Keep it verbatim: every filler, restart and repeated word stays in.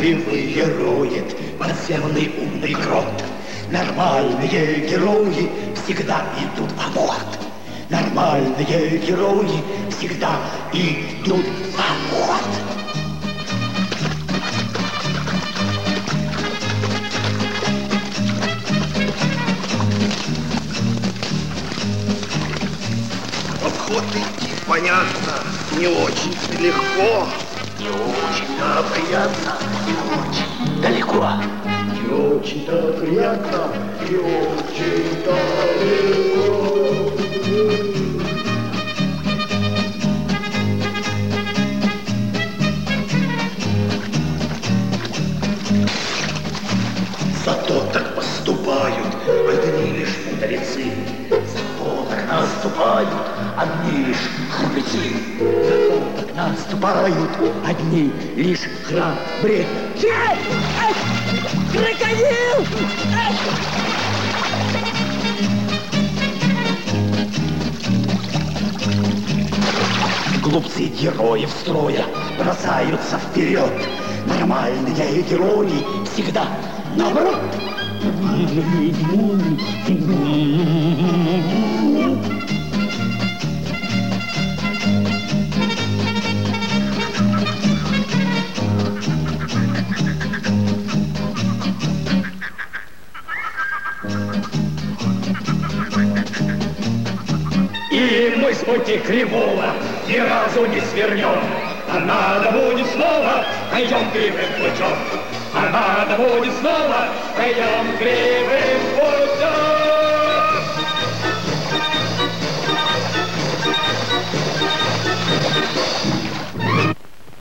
кривые роет подземный умный крот. Нормальные герои всегда идут в обход. Нормальные герои всегда идут в обход. В обход идти, понятно, не очень легко. Не очень-то приятно, не очень далеко. Не очень-то приятно, не очень далеко. Зато так поступают одни лишь мудрецы. Зато так наступают одни лишь храбрецы. Зато так наступают одни лишь храбрецы. Ай! Ай! Крокодил! Ай! Глупцы героев строя бросаются вперед. Нормальные герои всегда наоборот. И мы с пути кривого ни разу не свернем. А надо будет снова, пойдем кривым путем. А надо будет снова, пойдем кривым